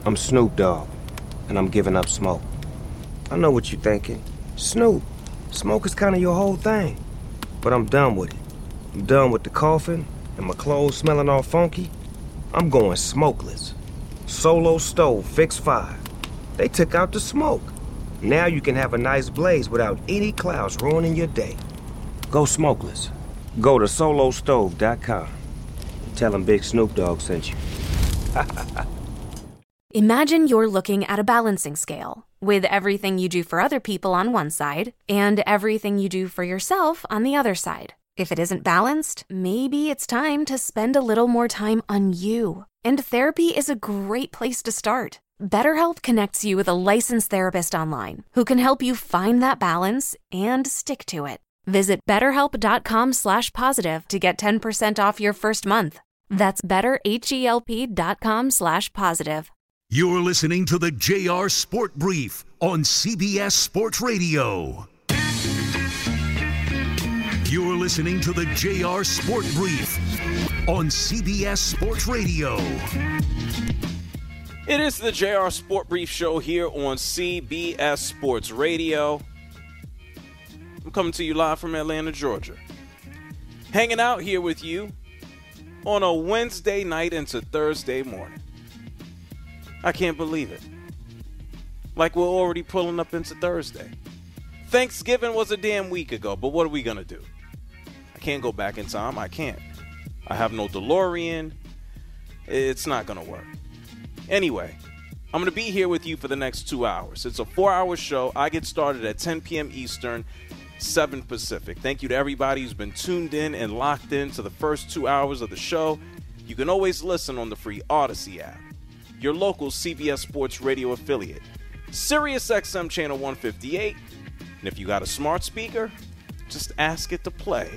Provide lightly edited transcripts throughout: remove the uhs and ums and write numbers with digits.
I'm Snoop Dogg, and I'm giving up smoke. I know what you're thinking. Snoop, smoke is kind of your whole thing. But I'm done with it. I'm done with the coughing and my clothes smelling all funky. I'm going smokeless. Solo stove, fix 5. They took out the smoke. Now you can have a nice blaze without any clouds ruining your day. Go smokeless. Go to solostove.com. Tell them Big Snoop Dogg sent you. Imagine you're looking at a balancing scale with everything you do for other people on one side and everything you do for yourself on the other side. If it isn't balanced, maybe it's time to spend a little more time on you. And therapy is a great place to start. BetterHelp connects you with a licensed therapist online who can help you find that balance and stick to it. Visit BetterHelp.com/positive to get 10% off your first month. That's BetterHelp.com/positive. You're listening to the JR Sport Brief on CBS Sports Radio. You're listening to the JR Sport Brief on CBS Sports Radio. It is the JR Sport Brief show here on CBS Sports Radio. I'm coming to you live from Atlanta, Georgia. Hanging out here with you on a Wednesday night into Thursday morning. I can't believe it. Like we're already pulling up into Thursday. Thanksgiving was a damn week ago, but what are we going to do? I can't go back in time. I can't. I have no DeLorean. It's not going to work. Anyway, I'm going to be here with you for the next 2 hours. It's a 4-hour show. I get started at 10 p.m. Eastern, 7 Pacific. Thank you to everybody who's been tuned in and locked in to the first 2 hours of the show. You can always listen on the free Odyssey app, your local CBS Sports Radio affiliate, Sirius XM Channel 158. And if you got a smart speaker, just ask it to play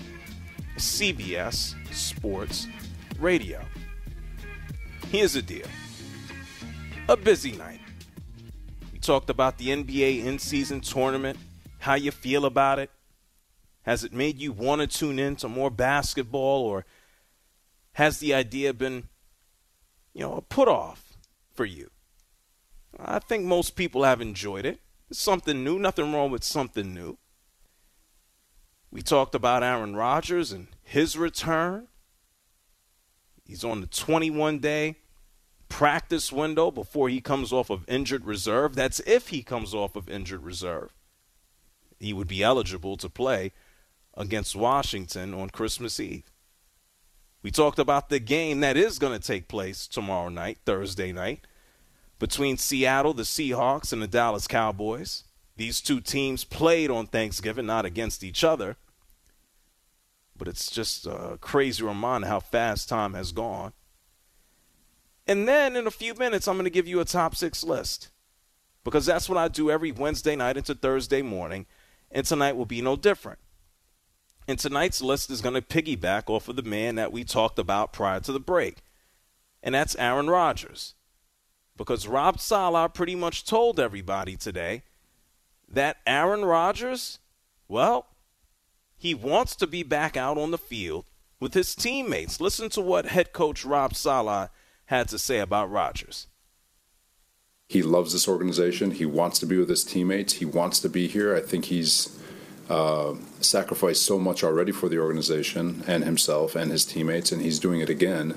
CBS Sports Radio. Here's the deal. A busy night. We talked about the NBA in-season tournament, how you feel about it. Has it made you want to tune in to more basketball, or has the idea been, a put-off for you? I think most people have enjoyed it. It's something new. Nothing wrong with something new. We talked about Aaron Rodgers and his return. He's on the 21-day practice window before he comes off of injured reserve. That's if he comes off of injured reserve. He would be eligible to play against Washington on Christmas Eve. We talked about the game that is going to take place tomorrow night, Thursday night, between Seattle, the Seahawks, and the Dallas Cowboys. These two teams played on Thanksgiving, not against each other. But it's just a crazy reminder how fast time has gone. And then in a few minutes, I'm going to give you a top 6 list, because that's what I do every Wednesday night into Thursday morning, and tonight will be no different. And tonight's list is going to piggyback off of the man that we talked about prior to the break, and that's Aaron Rodgers. Because Rob Saleh pretty much told everybody today that Aaron Rodgers, well, he wants to be back out on the field with his teammates. Listen to what head coach Rob Saleh had to say about Rodgers. He loves this organization. He wants to be with his teammates. He wants to be here. I think he's sacrificed so much already for the organization and himself and his teammates, and he's doing it again.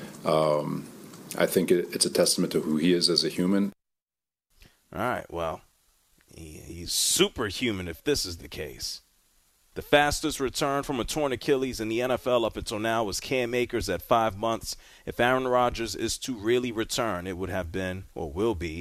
I think it's a testament to who he is as a human. All right, well, he's superhuman if this is the case. The fastest return from a torn Achilles in the NFL up until now was Cam Akers at 5 months. If Aaron Rodgers is to really return, it would have been, or will be,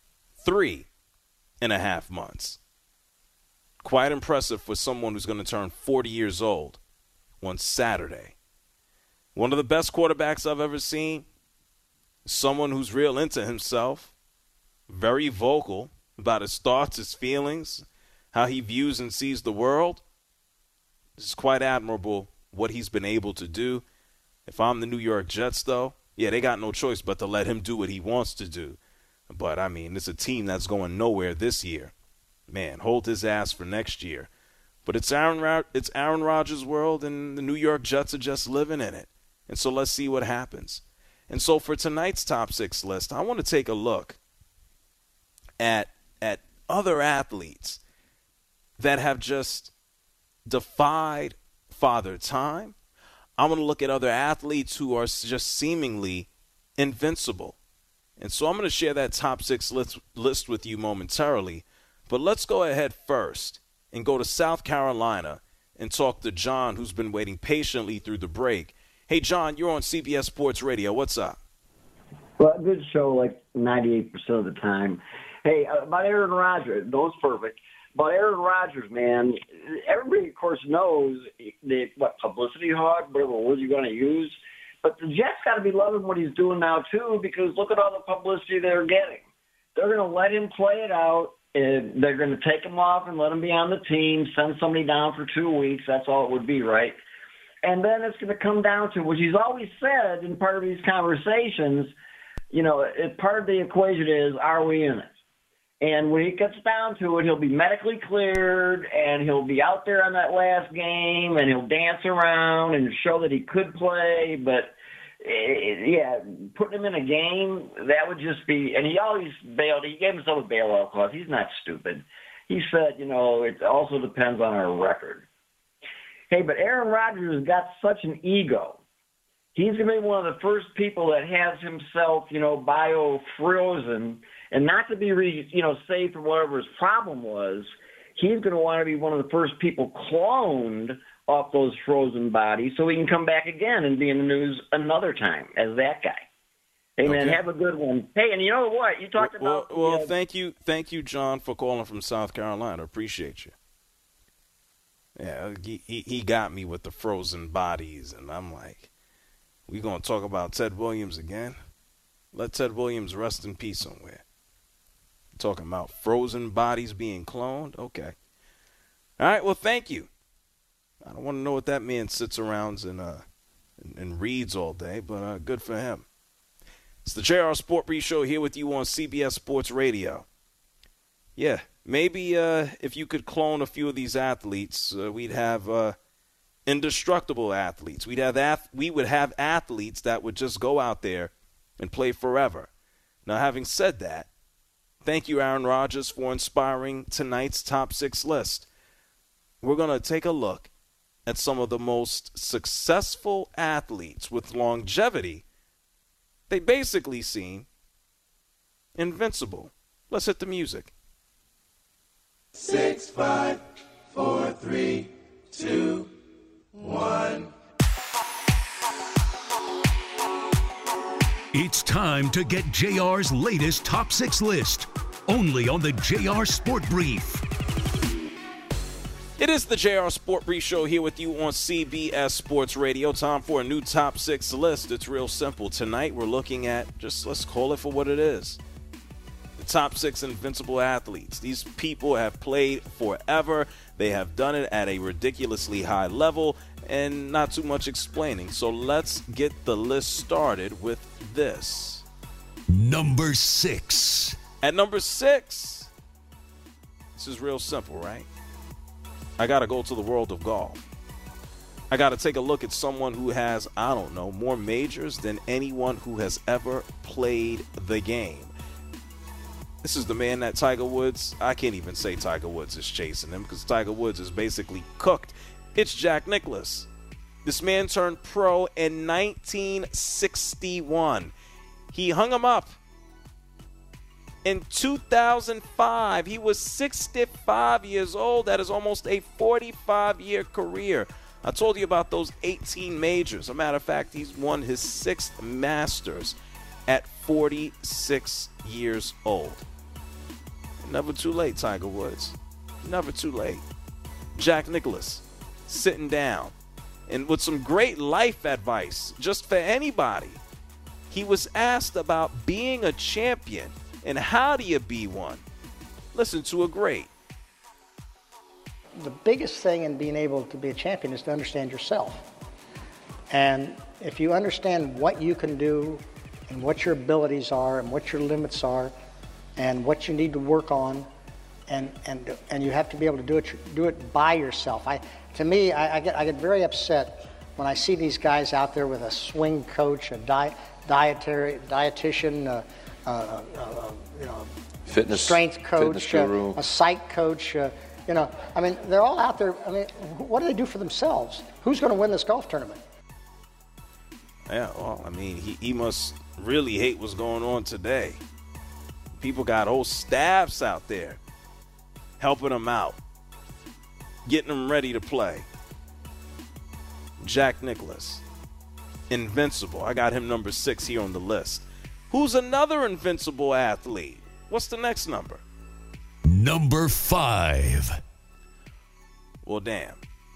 3.5 months. Quite impressive for someone who's going to turn 40 years old on Saturday. One of the best quarterbacks I've ever seen. Someone who's real into himself. Very vocal about his thoughts, his feelings, how he views and sees the world. It's quite admirable what he's been able to do. If I'm the New York Jets, though, yeah, they got no choice but to let him do what he wants to do. But, I mean, it's a team that's going nowhere this year. Man, hold his ass for next year. But it's Aaron Rodgers' world, and the New York Jets are just living in it. And so let's see what happens. And so for tonight's top 6 list, I want to take a look at other athletes that have just defied Father Time. I'm going to look at other athletes who are just seemingly invincible. And so I'm going to share that top 6 list with you momentarily. But let's go ahead first and go to South Carolina and talk to John, who's been waiting patiently through the break. Hey, John, you're on CBS Sports Radio. What's up? Well, good show like 98% of the time. Hey, about Aaron Rodgers, those perfect. About Aaron Rodgers, man, everybody, of course, knows what publicity hog, whatever word you're going to use. But the Jets got to be loving what he's doing now, too, because look at all the publicity they're getting. They're going to let him play it out. And they're going to take him off and let him be on the team, send somebody down for 2 weeks. That's all it would be, right? And then it's going to come down to, which he's always said in part of these conversations, part of the equation is, are we in it? And when it gets down to it, he'll be medically cleared, and he'll be out there on that last game, and he'll dance around and show that he could play. But, putting him in a game, that would just be – and he always bailed. He gave himself a bailout clause. He's not stupid. He said, it also depends on our record. Hey, but Aaron Rodgers has got such an ego. He's going to be one of the first people that has himself, bio-frozen, and not to be, saved from whatever his problem was. He's going to want to be one of the first people cloned off those frozen bodies so he can come back again and be in the news another time as that guy. Hey, man, have a good one. Hey, and you know what? You talked about... Well, thank you, John, for calling from South Carolina. Appreciate you. Yeah, he got me with the frozen bodies, and I'm like, we going to talk about Ted Williams again? Let Ted Williams rest in peace somewhere. Talking about frozen bodies being cloned? Okay. All right, well, thank you. I don't want to know what that man sits around and reads all day, but good for him. It's the JR Sport Brief Show here with you on CBS Sports Radio. Yeah, maybe if you could clone a few of these athletes, we'd have indestructible athletes. We would have athletes that would just go out there and play forever. Now, having said that, thank you, Aaron Rodgers, for inspiring tonight's top 6 list. We're going to take a look at some of the most successful athletes with longevity. They basically seem invincible. Let's hit the music. 6, 5, 4, 3, 2, 1. It's time to get JR's latest top 6 list, only on the JR Sport Brief. It is the JR Sport Brief Show here with you on CBS Sports Radio. Time for a new top 6 list. It's real simple. Tonight we're looking at, let's call it for what it is, the top 6 invincible athletes. These people have played forever. They have done it at a ridiculously high level and not too much explaining. So let's get the list started with this. Number 6. At number 6, this is real simple, right? I got to go to the world of golf. I got to take a look at someone who has, more majors than anyone who has ever played the game. This is the man that Tiger Woods, I can't even say Tiger Woods is chasing him because Tiger Woods is basically cooked. It's Jack Nicklaus. This man turned pro in 1961. He hung him up. In 2005, he was 65 years old. That is almost a 45-year career. I told you about those 18 majors. As a matter of fact, he's won his 6th Masters at 46 years old. Never too late, Tiger Woods. Never too late. Jack Nicklaus, sitting down, and with some great life advice, just for anybody. He was asked about being a champion. And how do you be one? Listen to a great. The biggest thing in being able to be a champion is to understand yourself. And if you understand what you can do and what your abilities are and what your limits are and what you need to work on, and you have to be able to do it by yourself. I get very upset when I see these guys out there with a swing coach, dietitian, fitness, strength coach, guru. A psych coach. I mean, they're all out there. I mean, what do they do for themselves? Who's going to win this golf tournament? Yeah, well, I mean, he must really hate what's going on today. People got whole staffs out there helping them out, getting them ready to play. Jack Nicklaus, invincible. I got him number 6 here on the list. Who's another invincible athlete? What's the next number? Number 5. Well, damn.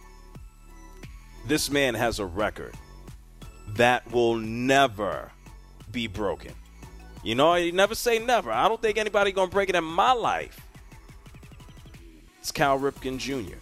This man has a record that will never be broken. You know, you never say never. I don't think anybody going to break it in my life. It's Cal Ripken Jr.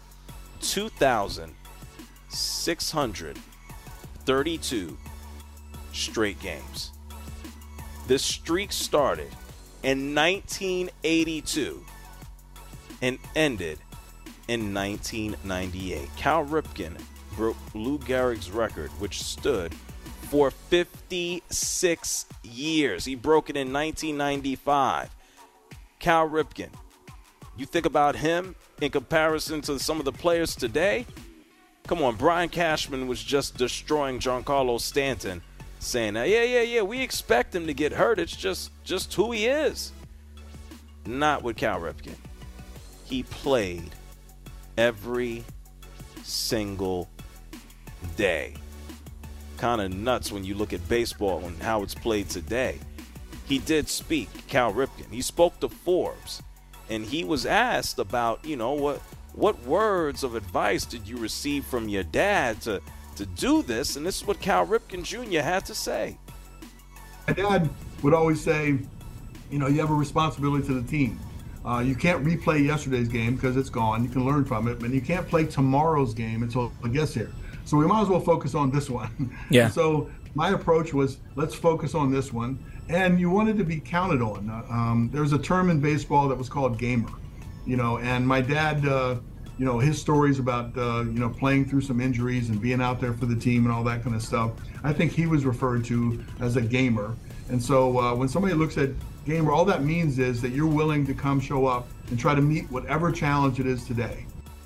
2,632 straight games. This streak started in 1982 and ended in 1998. Cal Ripken broke Lou Gehrig's record, which stood for 56 years. He broke it in 1995. Cal Ripken, you think about him in comparison to some of the players today? Come on, Brian Cashman was just destroying Giancarlo Stanton, saying, yeah, we expect him to get hurt. It's just who he is. Not with Cal Ripken. He played every single day. Kind of nuts when you look at baseball and how it's played today. He did speak, Cal Ripken. He spoke to Forbes, and he was asked about, what words of advice did you receive from your dad to do this? And this is what Cal Ripken Jr. had to say. My dad would always say, you have a responsibility to the team. You can't replay yesterday's game because it's gone. You can learn from it, but you can't play tomorrow's game until it gets here. So we might as well focus on this one. Yeah. So my approach was, let's focus on this one. And you wanted to be counted on. There's a term in baseball that was called gamer, and my dad, his stories about, playing through some injuries and being out there for the team and all that kind of stuff. I think he was referred to as a gamer. And so when somebody looks at gamer, all that means is that you're willing to come show up and try to meet whatever challenge it is today.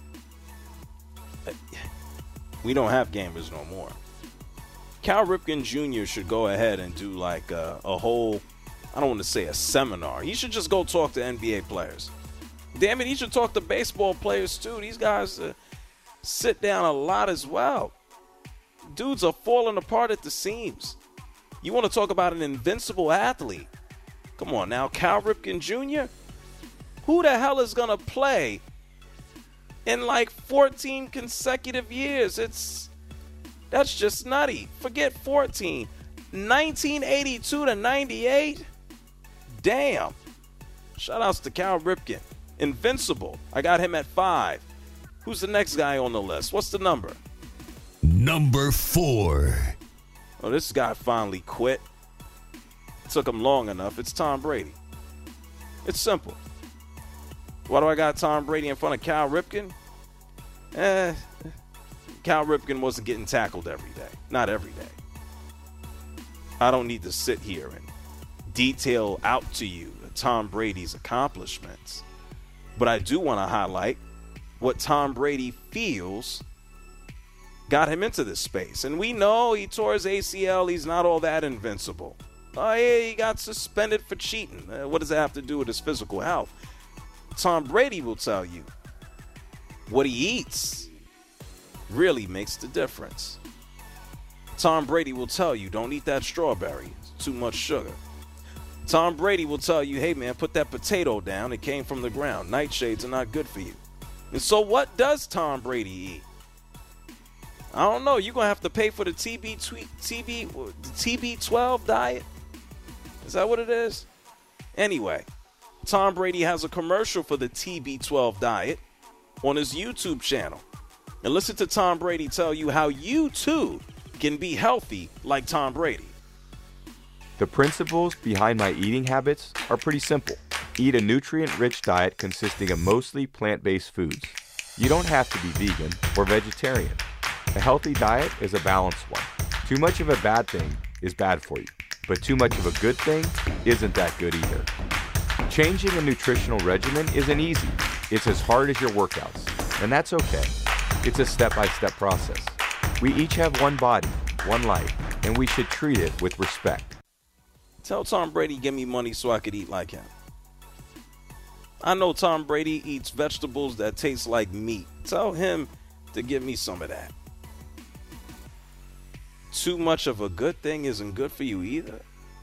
We don't have gamers no more. Cal Ripken Jr. should go ahead and do like a whole, I don't want to say a seminar. He should just go talk to NBA players. Damn it, he should talk to baseball players too. These guys sit down a lot as well. Dudes are falling apart at the seams. You want to talk about an invincible athlete? Come on now, Cal Ripken Jr.? Who the hell is going to play in like 14 consecutive years? That's just nutty. Forget 14. 1982 to 98? Damn. Shout-outs to Cal Ripken. Invincible. I got him at 5. Who's the next guy on the list? What's the number? Number 4. Oh, this guy finally quit. It took him long enough. It's Tom Brady. It's simple. Why do I got Tom Brady in front of Cal Ripken? Cal Ripken wasn't getting tackled every day. Not every day. I don't need to sit here and detail out to you Tom Brady's accomplishments. But I do want to highlight what Tom Brady feels got him into this space. And we know he tore his ACL. He's not all that invincible. Oh, yeah, he got suspended for cheating. What does that have to do with his physical health? Tom Brady will tell you what he eats really makes the difference. Tom Brady will tell you, don't eat that strawberry. It's too much sugar. Tom Brady will tell you, hey, man, put that potato down. It came from the ground. Nightshades are not good for you. And so what does Tom Brady eat? I don't know. You're going to have to pay for the TB12 diet? Is that what it is? Anyway, Tom Brady has a commercial for the TB12 diet on his YouTube channel. And listen to Tom Brady tell you how you, too, can be healthy like Tom Brady. The principles behind my eating habits are pretty simple. Eat a nutrient-rich diet consisting of mostly plant-based foods. You don't have to be vegan or vegetarian. A healthy diet is a balanced one. Too much of a bad thing is bad for you, but too much of a good thing isn't that good either. Changing a nutritional regimen isn't easy. It's as hard as your workouts, and that's okay. It's a step-by-step process. We each have one body, one life, and we should treat it with respect. Tell Tom Brady give me money so I could eat like him. I know Tom Brady eats vegetables that taste like meat. Tell him to give me some of that. Too much of a good thing isn't good for you either.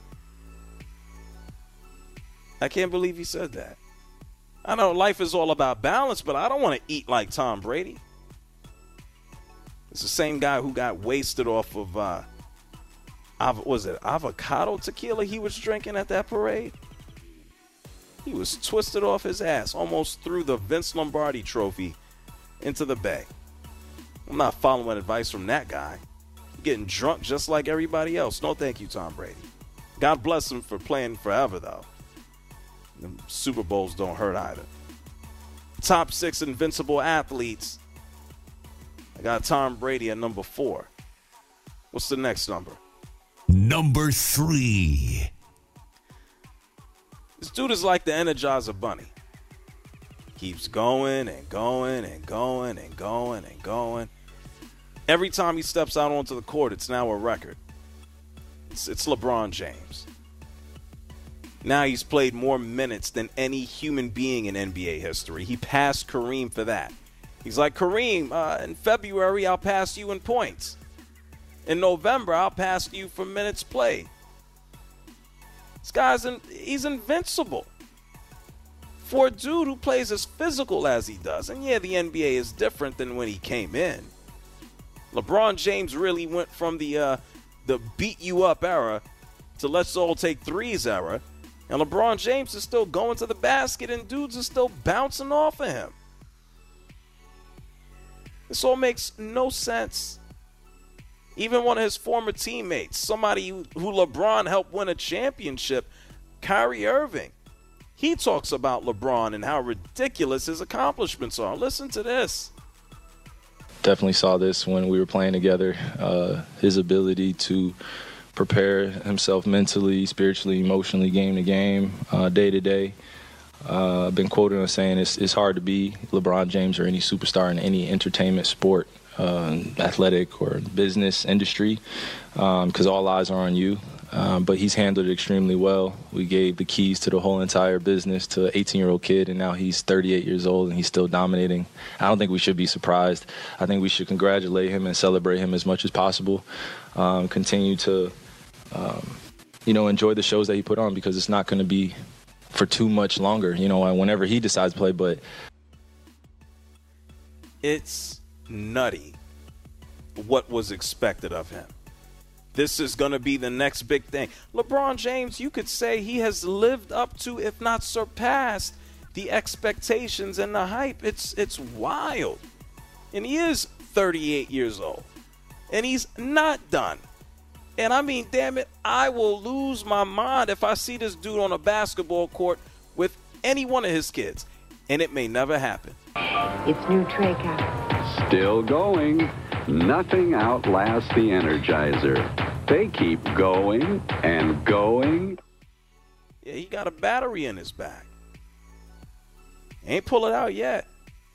I can't believe he said that. I know life is all about balance, but I don't want to eat like Tom Brady. It's the same guy who got wasted off of, was it avocado tequila he was drinking at that parade? He was twisted off his ass, almost threw the Vince Lombardi trophy into the bay. I'm not following advice from that guy. Getting drunk just like everybody else. No thank you, Tom Brady. God bless him for playing forever, though. The Super Bowls don't hurt either. Top 6 invincible athletes. I got Tom Brady at number 4. What's the next number? Number 3. This dude is like the Energizer Bunny. Keeps going and going and going and going and going. Every time he steps out onto the court, it's now a record. It's LeBron James. Now he's played more minutes than any human being in NBA history. He passed Kareem for that. He's like, Kareem, in February, I'll pass you in points. In November, I'll pass you for minutes played. This guy's he's invincible. For a dude who plays as physical as he does, and yeah, the NBA is different than when he came in. LeBron James really went from the beat you up era to let's all take threes era. And LeBron James is still going to the basket and dudes are still bouncing off of him. This all makes no sense. Even one of his former teammates, somebody who LeBron helped win a championship, Kyrie Irving, he talks about LeBron and how ridiculous his accomplishments are. Listen to this. Definitely saw this when we were playing together. His ability to prepare himself mentally, spiritually, emotionally, game to game, day to day. I've been quoted on saying it's hard to be LeBron James or any superstar in any entertainment sport, athletic or business industry, because all eyes are on you. But he's handled it extremely well. We gave the keys to the whole entire business to an 18-year-old kid, and now he's 38 years old, and he's still dominating. I don't think we should be surprised. I think we should congratulate him and celebrate him as much as possible. Continue to, enjoy the shows that he put on, because it's not going to be for too much longer, whenever he decides to play. But it's nutty what was expected of him. This is going to be the next big thing. LeBron James, you could say he has lived up to, if not surpassed, the expectations and the hype. It's wild. And he is 38 years old. And he's not done. And I mean, damn it, I will lose my mind if I see this dude on a basketball court with any one of his kids. And it may never happen. It's new Trey Cap. Still going. Nothing outlasts the Energizer. They keep going and going. Yeah, he got a battery in his back. Ain't pull it out yet.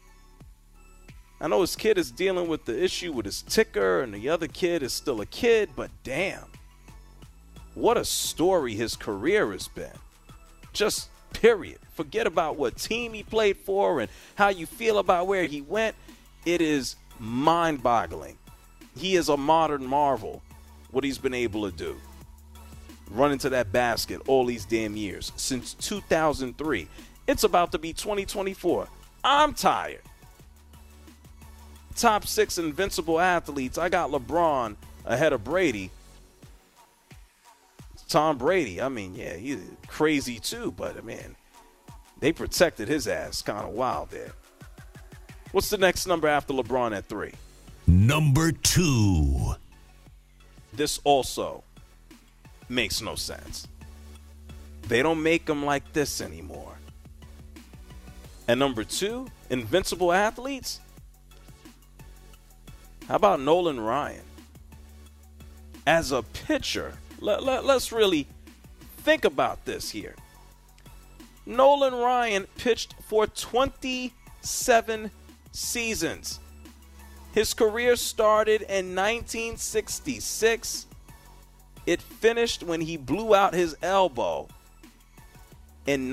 I know his kid is dealing with the issue with his ticker, and the other kid is still a kid, but damn. What a story his career has been. Just period. Forget about what team he played for and how you feel about where he went. It is mind-boggling. He is a modern marvel, what he's been able to do. Run into that basket all these damn years, since 2003. It's about to be 2024. I'm tired. Top 6 invincible athletes. I got LeBron ahead of Brady. Tom Brady, I mean, yeah, he's crazy too, but, I mean, they protected his ass kind of wild there. What's the next number after LeBron at 3? Number 2. This also makes no sense. They don't make them like this anymore. And number 2, invincible athletes? How about Nolan Ryan? As a pitcher, Let's really think about this here. Nolan Ryan pitched for 27 seasons. His career started in 1966. It finished when he blew out his elbow in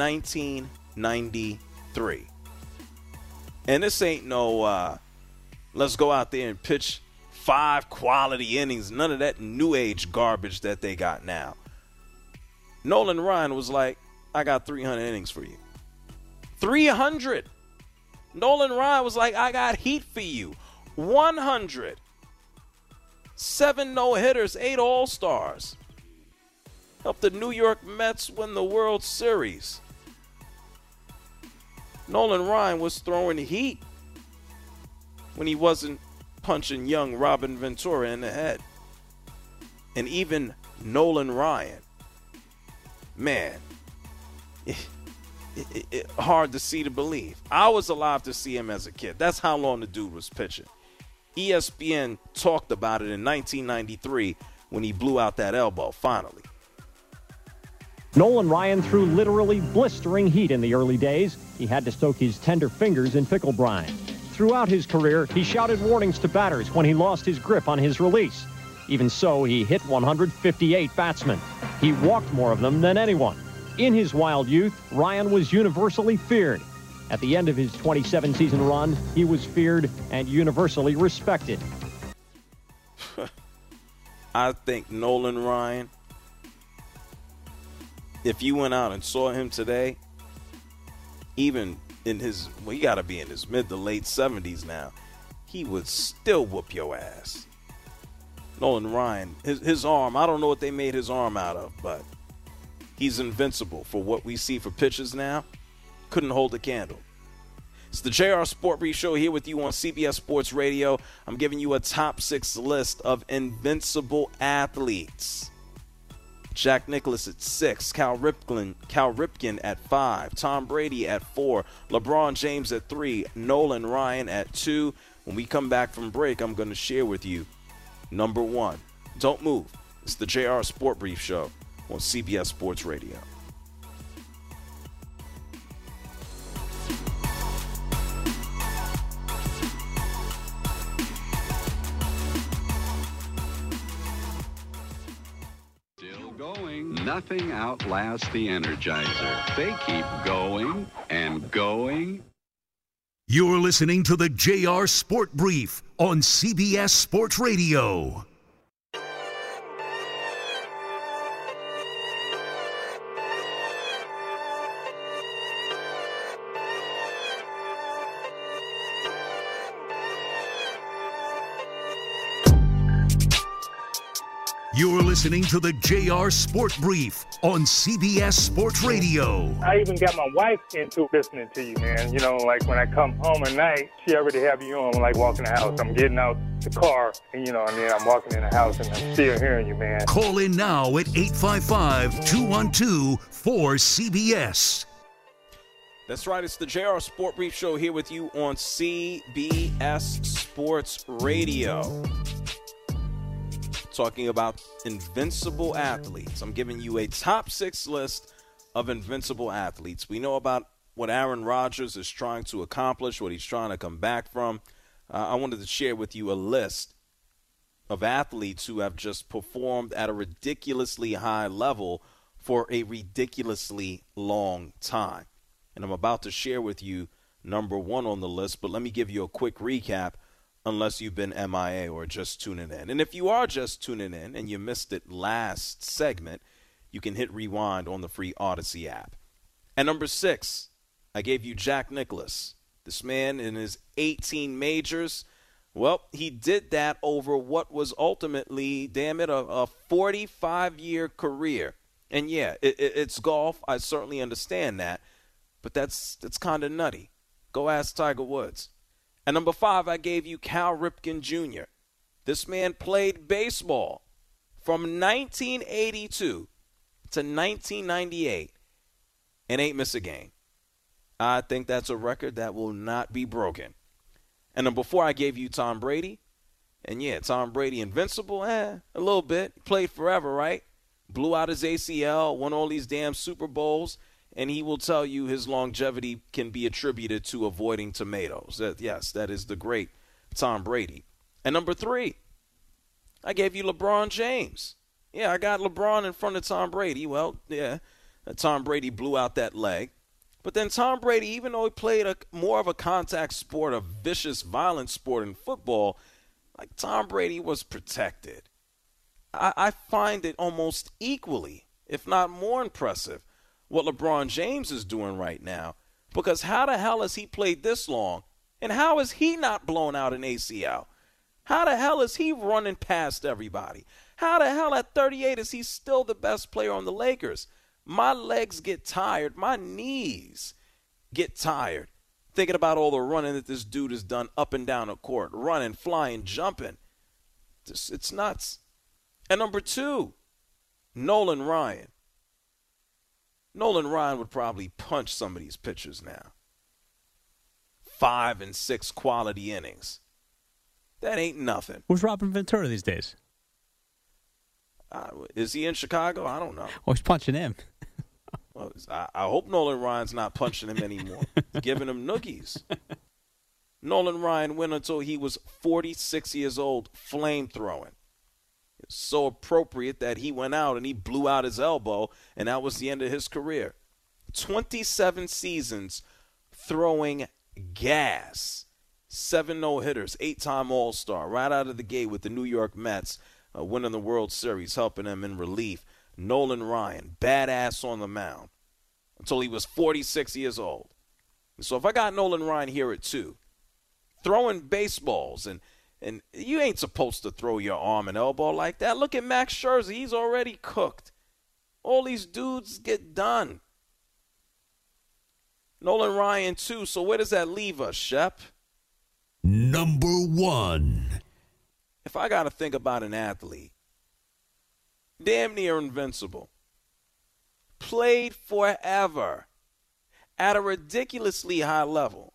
1993. And this ain't no, let's go out there and pitch 5 quality innings. None of that new age garbage that they got now. Nolan Ryan was like, I got 300 innings for you. 300. Nolan Ryan was like, I got heat for you. 100. 7 no-hitters, 8 all-stars. Helped the New York Mets win the World Series. Nolan Ryan was throwing heat when he wasn't punching young Robin Ventura in the head. And even Nolan Ryan, man, hard to see to believe. I was alive to see him as a kid. That's how long the dude was pitching. ESPN talked about it in 1993 when he blew out that elbow, finally. Nolan Ryan threw literally blistering heat in the early days. He had to soak his tender fingers in pickle brine. Throughout his career, he shouted warnings to batters when he lost his grip on his release. Even so, he hit 158 batsmen. He walked more of them than anyone. In his wild youth, Ryan was universally feared. At the end of his 27-season run, he was feared and universally respected. I think Nolan Ryan, if you went out and saw him today, even in his, well, he got to be in his mid to late 70s now, he would still whoop your ass. Nolan Ryan, his arm, I don't know what they made his arm out of, but he's invincible for what we see for pitchers now. Couldn't hold a candle. It's the JR Sport Brief Show here with you on CBS Sports Radio. I'm giving you a top 6 list of invincible athletes. Jack Nicklaus at 6, Cal Ripken at 5, Tom Brady at 4, LeBron James at 3, Nolan Ryan at 2. When we come back from break, I'm going to share with you number 1. Don't move. It's the JR Sport Brief Show on CBS Sports Radio. Nothing outlasts the Energizer. They keep going and going. You're listening to the JR Sport Brief on CBS Sports Radio. You're listening to the JR Sport Brief on CBS Sports Radio. I even got my wife into listening to you, man. You know, like when I come home at night, she already have you on, like walking the house. I'm getting out the car, and then I'm walking in the house, and I'm still hearing you, man. Call in now at 855-212-4CBS. That's right. It's the JR Sport Brief Show here with you on CBS Sports Radio. Talking about invincible athletes. I'm giving you a top 6 list of invincible athletes. We know about what Aaron Rodgers is trying to accomplish, what he's trying to come back from. I wanted to share with you a list of athletes who have just performed at a ridiculously high level for a ridiculously long time. And I'm about to share with you number 1 on the list, but let me give you a quick recap unless you've been MIA or just tuning in. And if you are just tuning in and you missed it last segment, you can hit rewind on the free Odyssey app. At number 6, I gave you Jack Nicklaus. This man in his 18 majors, well, he did that over what was ultimately, damn it, a 45-year career. And yeah, it's golf. I certainly understand that. But that's kind of nutty. Go ask Tiger Woods. At number 5, I gave you Cal Ripken Jr. This man played baseball from 1982 to 1998 and ain't miss a game. I think that's a record that will not be broken. And then before I gave you Tom Brady, and yeah, Tom Brady invincible, a little bit. Played forever, right? blew out his ACL, won all these damn Super Bowls, and he will tell you his longevity can be attributed to avoiding tomatoes. Yes, that is the great Tom Brady. And number 3, I gave you LeBron James. Yeah, I got LeBron in front of Tom Brady. Well, yeah, Tom Brady blew out that leg. But then Tom Brady, even though he played more of a contact sport, a vicious, violent sport in football, like Tom Brady was protected. I find it almost equally, if not more impressive, what LeBron James is doing right now. Because how the hell has he played this long? And how is he not blown out an ACL? How the hell is he running past everybody? How the hell at 38 is he still the best player on the Lakers? My legs get tired. My knees get tired thinking about all the running that this dude has done up and down the court, running, flying, jumping. It's nuts. And number 2, Nolan Ryan. Nolan Ryan would probably punch some of these pitchers now. 5 and 6 quality innings. That ain't nothing. Where's Robin Ventura these days? Is he in Chicago? I don't know. Well, he's punching him. Well, I hope Nolan Ryan's not punching him anymore. He's giving him noogies. Nolan Ryan went until he was 46 years old, flamethrowing. It's so appropriate that he went out and he blew out his elbow, and that was the end of his career. 27 seasons throwing gas. 7 no-hitters, 8-time All-Star, right out of the gate with the New York Mets, winning the World Series, helping them in relief. Nolan Ryan, badass on the mound, until he was 46 years old. So if I got Nolan Ryan here at 2, throwing baseballs, and you ain't supposed to throw your arm and elbow like that. Look at Max Scherzer. He's already cooked. All these dudes get done. Nolan Ryan, 2. So where does that leave us, Shep? Number 1. If I got to think about an athlete, damn near invincible, played forever at a ridiculously high level,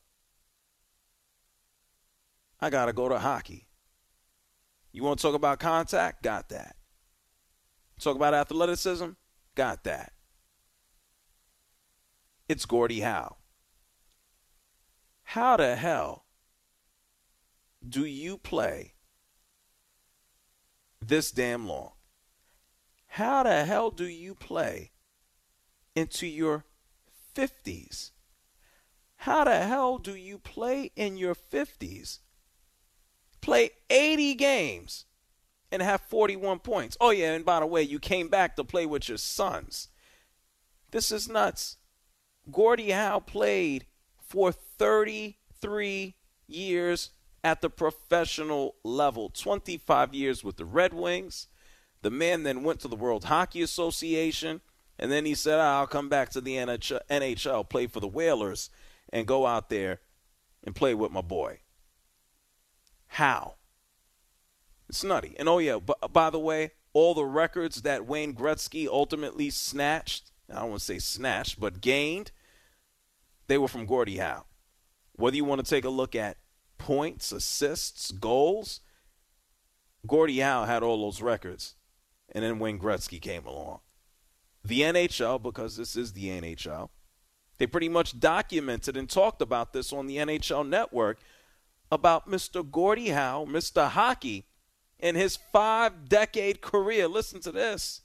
I got to go to hockey. You want to talk about contact? Got that. Talk about athleticism? Got that. It's Gordie Howe. How the hell do you play this damn long? How the hell do you play into your 50s? How the hell do you play in your 50s? Play 80 games and have 41 points. Oh, yeah, and by the way, you came back to play with your sons. This is nuts. Gordie Howe played for 33 years at the professional level, 25 years with the Red Wings. The man then went to the World Hockey Association, and then he said, I'll come back to the NHL, play for the Whalers, and go out there and play with my boy. How? It's nutty. And, oh, yeah, by the way, all the records that Wayne Gretzky ultimately snatched, I don't want to say snatched, but gained, they were from Gordie Howe. Whether you want to take a look at points, assists, goals, Gordie Howe had all those records. And then Wayne Gretzky came along. The NHL, because this is the NHL, they pretty much documented and talked about this on the NHL Network about Mr. Gordie Howe, Mr. Hockey, and his 5-decade career. Listen to this.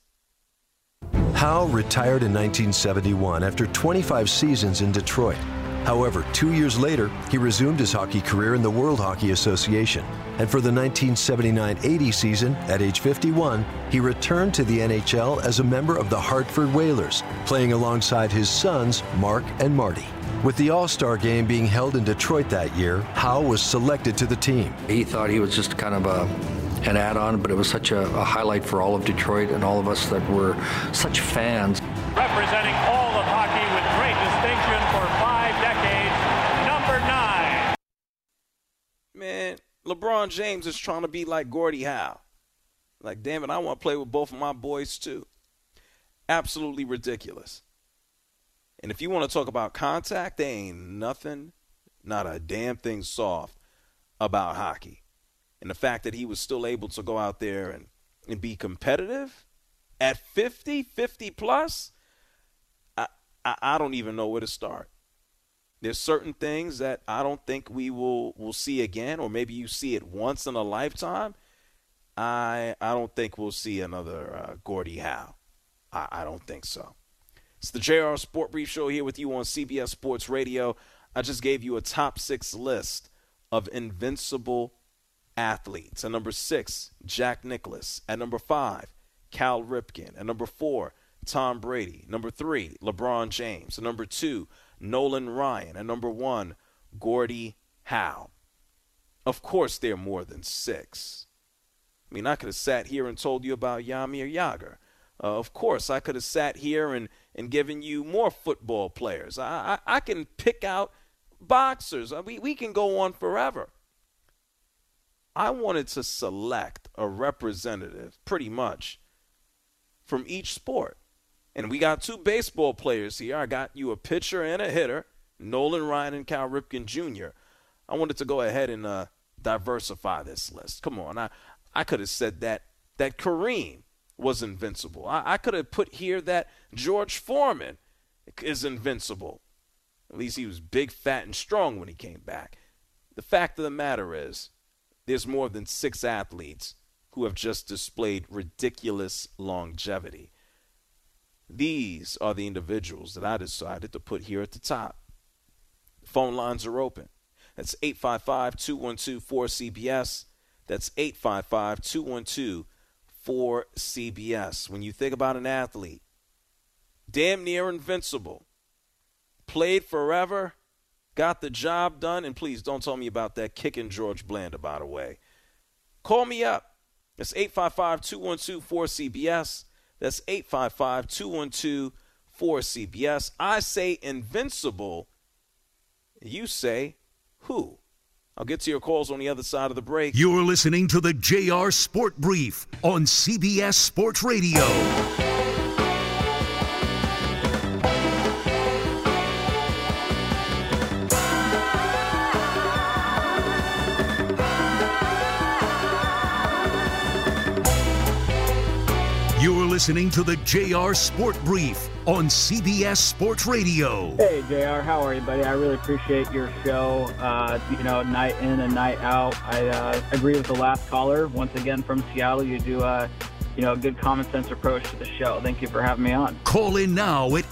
Howe retired in 1971 after 25 seasons in Detroit. However, 2 years later, he resumed his hockey career in the World Hockey Association. And for the 1979-80 season, at age 51, he returned to the NHL as a member of the Hartford Whalers, playing alongside his sons, Mark and Marty. With the All-Star Game being held in Detroit that year, Howe was selected to the team. He thought he was just kind of an add-on, but it was such a highlight for all of Detroit and all of us that were such fans. Representing all of hockey with great distinction for 5 decades, number 9. Man, LeBron James is trying to be like Gordie Howe. Like, damn it, I want to play with both of my boys too. Absolutely ridiculous. And if you want to talk about contact, there ain't nothing, not a damn thing soft about hockey. And the fact that he was still able to go out there and be competitive, At 50, 50 plus, I don't even know where to start. There's certain things that I don't think we will see again, or maybe you see it once in a lifetime. I don't think we'll see another Gordie Howe. I don't think so. It's the JR Sport Brief Show here with you on CBS Sports Radio. I just gave you a top 6 list of invincible athletes. At number 6, Jack Nicklaus. At number 5, Cal Ripken. At number 4, Tom Brady. Number 3, LeBron James. At number 2, Nolan Ryan. At number 1, Gordie Howe. Of course, there are more than 6. I mean, I could have sat here and told you about Jaromir Jagr. Of course, I could have sat here and given you more football players. I can pick out boxers. We can go on forever. I wanted to select a representative, pretty much, from each sport. And we got 2 baseball players here. I got you a pitcher and a hitter, Nolan Ryan and Cal Ripken Jr. I wanted to go ahead and diversify this list. Come on. I could have said that Kareem was invincible. I could have put here that George Foreman is invincible. At least he was big, fat, and strong when he came back. The fact of the matter is, there's more than 6 athletes who have just displayed ridiculous longevity. These are the individuals that I decided to put here at the top. Phone lines are open. That's 855-212-4CBS. That's 855-212-4CBS. When you think about an athlete, damn near invincible, played forever, got the job done, and please don't tell me about that kicking George Blanda, by the way. Call me up. That's 855-212-4CBS. That's 855-212-4CBS. I say invincible. You say who? I'll get to your calls on the other side of the break. You're listening to the JR Sport Brief on CBS Sports Radio. You're listening to the JR Sport Brief on CBS Sports Radio. Hey, JR, how are you, buddy? I really appreciate your show, night in and night out. I agree with the last caller. Once again, from Seattle, you do a good common sense approach to the show. Thank you for having me on. Call in now at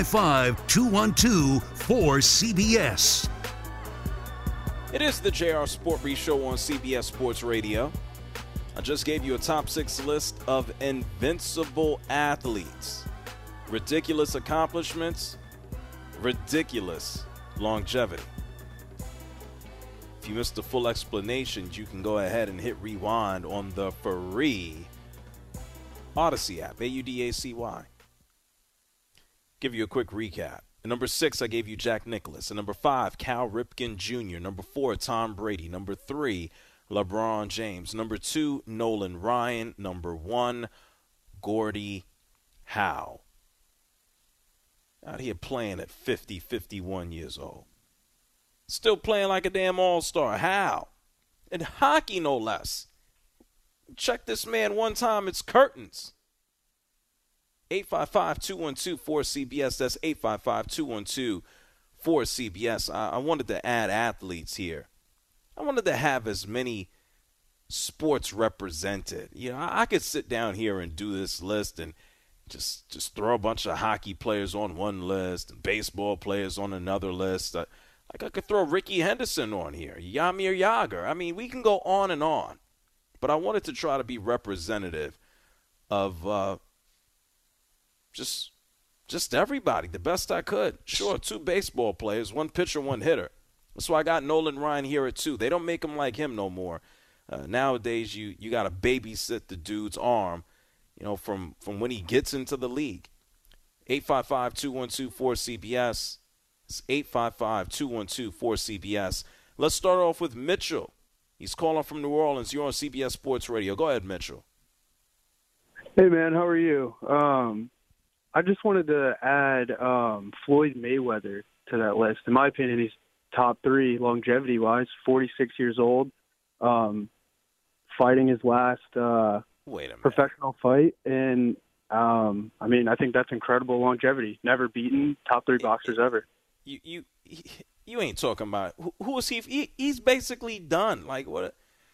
855-212-4CBS. It is the JR Sport Brief Show on CBS Sports Radio. I just gave you a top 6 list of invincible athletes. Ridiculous accomplishments, ridiculous longevity. If you missed the full explanations, you can go ahead and hit rewind on the free Odyssey app, AUDACY. Give you a quick recap. At number 6, I gave you Jack Nicklaus. At number 5, Cal Ripken Jr. Number 4, Tom Brady. Number 3, LeBron James. Number 2, Nolan Ryan. Number 1, Gordie Howe. Out here playing at 50, 51 years old. Still playing like a damn all-star. How? In hockey, no less. Check this man one time, it's curtains. 855-212-4CBS. That's 855-212-4CBS. I wanted to add athletes here. I wanted to have as many sports represented. I could sit down here and do this list and just throw a bunch of hockey players on one list and baseball players on another list. I could throw Ricky Henderson on here, Jaromir Jagr. I mean, we can go on and on. But I wanted to try to be representative of just everybody, the best I could. Sure, 2 baseball players, 1 pitcher, 1 hitter. That's why I got Nolan Ryan here at 2. They don't make him like him no more. Nowadays, you got to babysit the dude's arm, from when he gets into the league. 855-212-4CBS. It's 855-212-4CBS. Let's start off with Mitchell. He's calling from New Orleans. You're on CBS Sports Radio. Go ahead, Mitchell. Hey, man. How are you? I just wanted to add Floyd Mayweather to that list. In my opinion, he's top 3 longevity-wise, 46 years old, fighting his last professional fight. And I mean, I think that's incredible longevity. Never beaten, top 3 boxers ever. You ain't talking about who is he? He's basically done. Like what?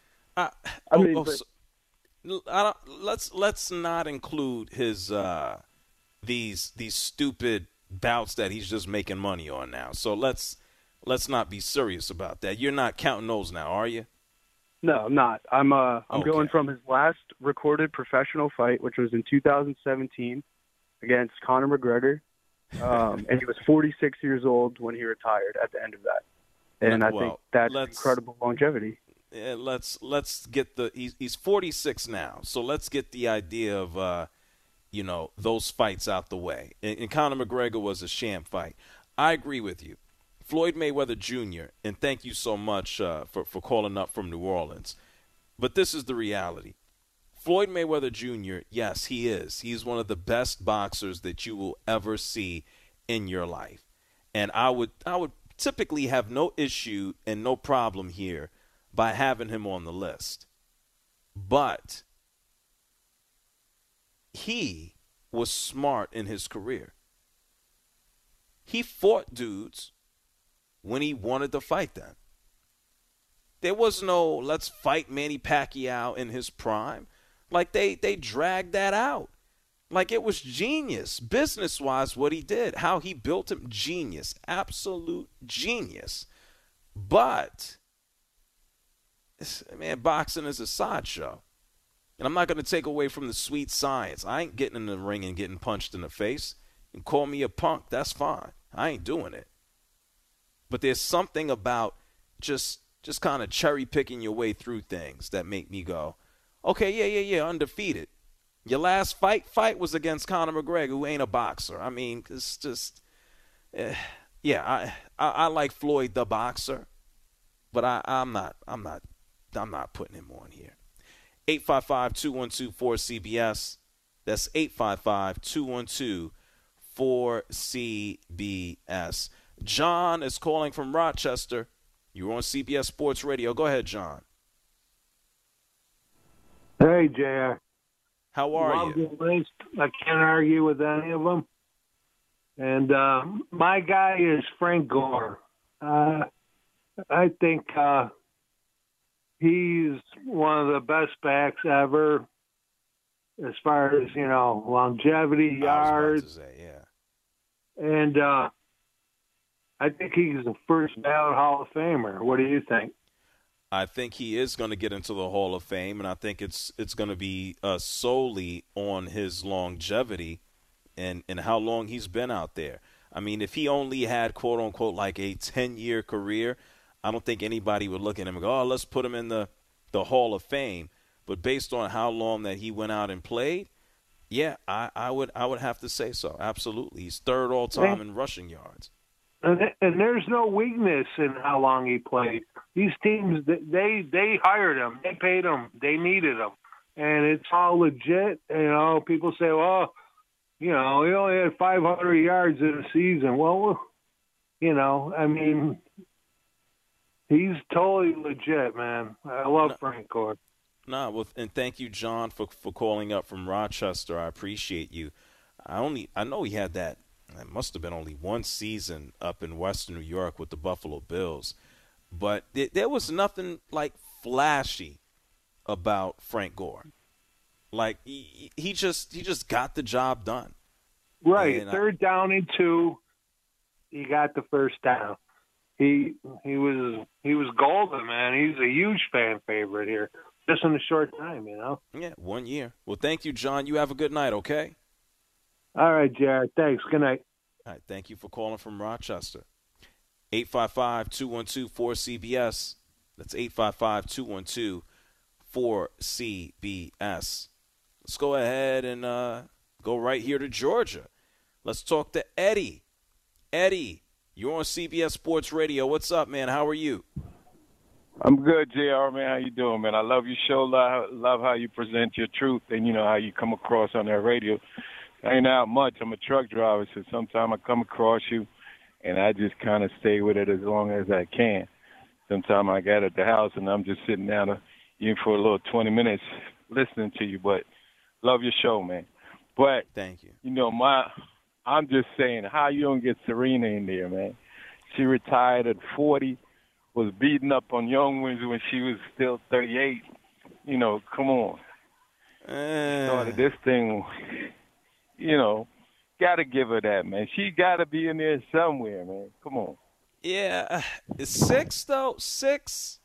Let's not include his these stupid bouts that he's just making money on now. So let's not be serious about that. You're not counting those now, are you? No, I'm not. I'm Okay. going from his last recorded professional fight, which was in 2017 against Conor McGregor, and he was 46 years old when he retired at the end of that. And I think that's incredible longevity. Let's get he's 46 now, so let's get the idea of those fights out the way. And Conor McGregor was a sham fight. I agree with you. Floyd Mayweather Jr., and thank you so much for calling up from New Orleans. But this is the reality. Floyd Mayweather Jr., yes, he is. He's one of the best boxers that you will ever see in your life. And I would typically have no issue and no problem here by having him on the list. But he was smart in his career. He fought dudes when he wanted to fight them. There was no let's fight Manny Pacquiao in his prime. Like they dragged that out. Like it was genius, business-wise, what he did, how he built him. Genius, absolute genius. But, man, boxing is a sideshow. And I'm not going to take away from the sweet science. I ain't getting in the ring and getting punched in the face. And call me a punk, that's fine. I ain't doing it. But there's something about just kind of cherry picking your way through things that make me go, okay, yeah, undefeated. Your last fight was against Conor McGregor, who ain't a boxer. I mean, it's just, I like Floyd the boxer, but I'm not putting him on here. 855-212-4CBS. That's 855-212-4CBS. John is calling from Rochester. You're on CBS Sports Radio. Go ahead, John. Hey, JR. How are you? Love the list. I can't argue with any of them. And my guy is Frank Gore. I think he's one of the best backs ever as far as, longevity, yards. And I think he's the first ballot Hall of Famer. What do you think? I think he is going to get into the Hall of Fame, and I think it's going to be solely on his longevity and how long he's been out there. I mean, if he only had, quote-unquote, like a 10-year career, I don't think anybody would look at him and go, oh, let's put him in the Hall of Fame. But based on how long that he went out and played, yeah, I would have to say so. Absolutely. He's third all-time in rushing yards. And there's no weakness in how long he played. These teams, they hired him. They paid him. They needed him. And it's all legit. People say, well, he only had 500 yards in a season. Well, I mean, he's totally legit, man. I love Frank Gore. And thank you, John, for calling up from Rochester. I appreciate you. I know he had that. It must have been only one season up in Western New York with the Buffalo Bills. But there was nothing, like, flashy about Frank Gore. Like, he just got the job done. Right. And third down and 2, he got the first down. He was golden, man. He's a huge fan favorite here, just in a short time, Yeah, 1 year. Well, thank you, John. You have a good night, okay? All right, Jared. Thanks. Good night. All right. Thank you for calling from Rochester. 855-212-4CBS. That's 855-212-4CBS. Let's go ahead and go right here to Georgia. Let's talk to Eddie. Eddie, you're on CBS Sports Radio. What's up, man? How are you? I'm good, JR, man. How you doing, man? I love your show. Love how you present your truth and, how you come across on that radio. I ain't out much. I'm a truck driver, so sometimes I come across you, and I just kind of stay with it as long as I can. Sometimes I get at the house, and I'm just sitting down even for a little 20 minutes listening to you, but love your show, man. But thank you. You know, I'm just saying, how you don't get Serena in there, man? She retired at 40, was beating up on young ones when she was still 38. You know, come on. Started this thing, you know, got to give her that, man. She got to be in there somewhere, man. Come on. Yeah. Is 6, though? 6?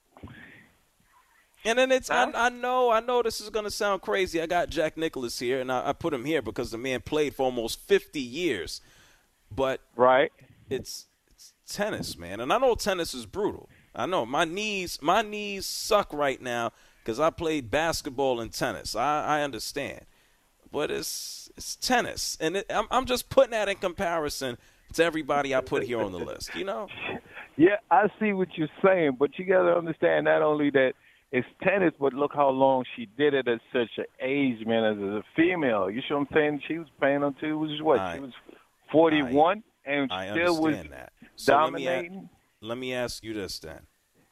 And then it's, I know this is going to sound crazy. I got Jack Nicklaus here, and I put him here because the man played for almost 50 years. But it's tennis, man. And I know tennis is brutal. I know my knees suck right now because I played basketball and tennis. I understand. But it's tennis. And I'm just putting that in comparison to everybody I put here on the list, you know? Yeah, I see what you're saying, but you got to understand not only that it's tennis, but look how long she did it at such an age, man, as a female. You see what I'm saying? She was playing until she was 41 and still was so dominating. Let me ask you this then.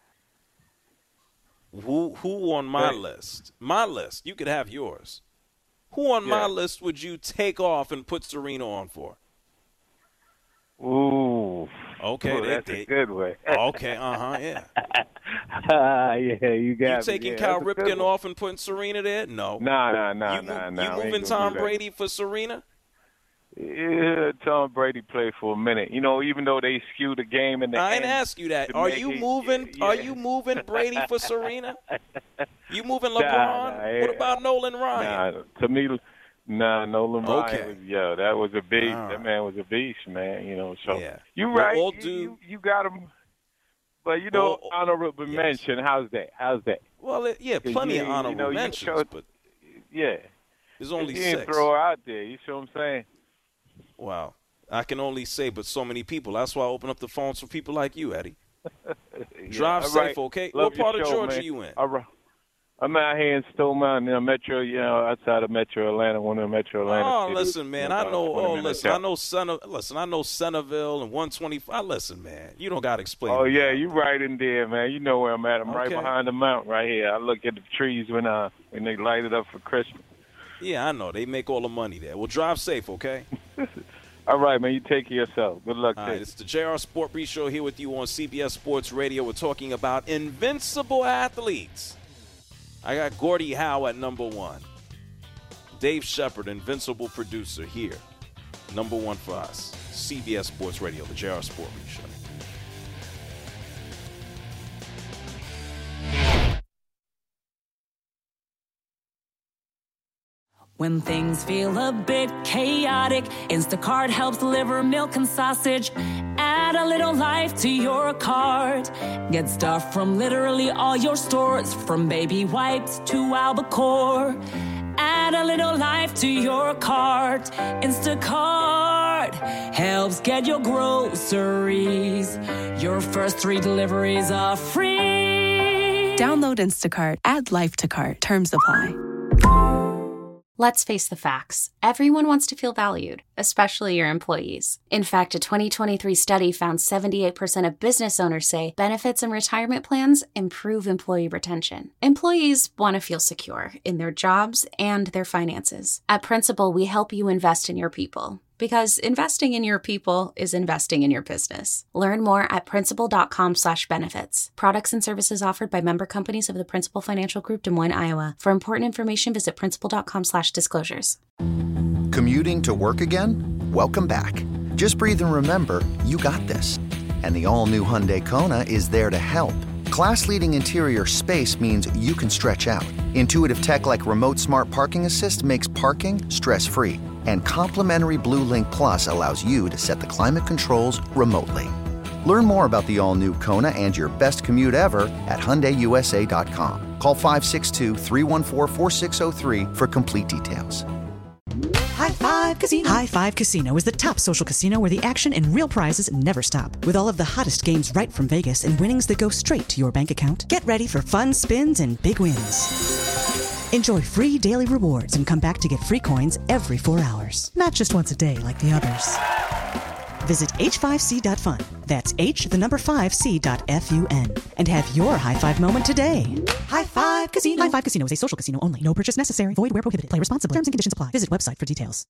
Who on my list? My list. You could have yours. Who on my list would you take off and put Serena on for? Ooh. Okay, that's a good way. Okay, yeah. Yeah, you got You taking Cal Ripken off and putting Serena there? No. Nah. You moving Tom Brady for Serena? Yeah, Tom Brady played for a minute. You know, even though they skew the game in the I end. didn't ask you that. Are you moving Brady for Serena? You moving LeBron? What about Nolan Ryan? To me, Nolan Ryan was, that was a beast. Right. That man was a beast, man. You know, so you're right. You got him. But, you know, honorable mention, how's that? Well, plenty of honorable mentions, but there's only 6. You didn't throw her out there. You see what I'm saying? Wow. I can only say, but so many people. That's why I open up the phones for people like you, Eddie. Drive safe, okay? Love what part your of show, Georgia man. you in? I'm out here in Stone Mountain, Metro, outside of Metro Atlanta, one of the Metro Atlanta cities. Listen, man, I know Centerville and 125. Listen, man, you don't got to explain. Oh, yeah, you right in there, man. You know where I'm at. I'm right behind the mountain right here. I look at the trees when they light it up for Christmas. Yeah, I know. They make all the money there. Well, drive safe, okay? All right, man. You take care of yourself. Good luck. All right, it's the JR Sport Brief Show here with you on CBS Sports Radio. We're talking about invincible athletes. I got Gordie Howe at number 1. Dave Shepard, invincible producer, here. Number 1 for us. CBS Sports Radio, the JR Sport Brief Show. When things feel a bit chaotic, Instacart helps deliver milk and sausage. Add a little life to your cart. Get stuff from literally all your stores, from baby wipes to Albacore. Add a little life to your cart. Instacart helps get your groceries. Your first 3 deliveries are free. Download Instacart. Add life to cart. Terms apply. Let's face the facts. Everyone wants to feel valued, especially your employees. In fact, a 2023 study found 78% of business owners say benefits and retirement plans improve employee retention. Employees want to feel secure in their jobs and their finances. At Principal, we help you invest in your people. Because investing in your people is investing in your business. Learn more at principal.com/benefits. Products and services offered by member companies of the Principal Financial Group, Des Moines, Iowa. For important information, visit principal.com/disclosures. Commuting to work again? Welcome back. Just breathe and remember, you got this. And the all-new Hyundai Kona is there to help. Class-leading interior space means you can stretch out. Intuitive tech like Remote Smart Parking Assist makes parking stress-free. And complimentary Blue Link Plus allows you to set the climate controls remotely. Learn more about the all-new Kona and your best commute ever at HyundaiUSA.com. Call 562-314-4603 for complete details. High Five Casino. High Five Casino is the top social casino where the action and real prizes never stop. With all of the hottest games right from Vegas and winnings that go straight to your bank account, get ready for fun spins and big wins. Enjoy free daily rewards and come back to get free coins every 4 hours. Not just once a day like the others. Visit h5c.fun. That's h5c.fun. And have your high five moment today. High Five Casino. High Five Casino is a social casino only. No purchase necessary. Void where prohibited. Play responsibly. Terms and conditions apply. Visit website for details.